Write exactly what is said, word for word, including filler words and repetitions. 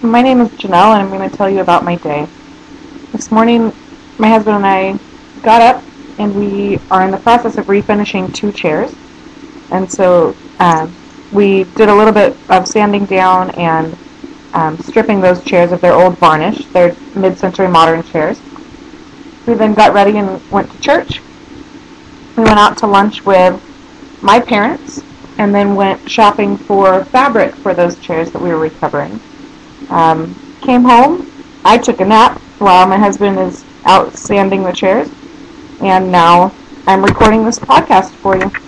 My name is Janelle, and I'm going to tell you about my day. This morning, my husband and I got up, and we are in the process of refinishing two chairs. And so um, we did a little bit of sanding down and um, stripping those chairs of their old varnish. They're mid-century modern chairs. We then got ready and went to church. We went out to lunch with my parents, and then went shopping for fabric for those chairs that we were recovering. Um, came home, I took a nap while my husband is out sanding the chairs, and now I'm recording this podcast for you.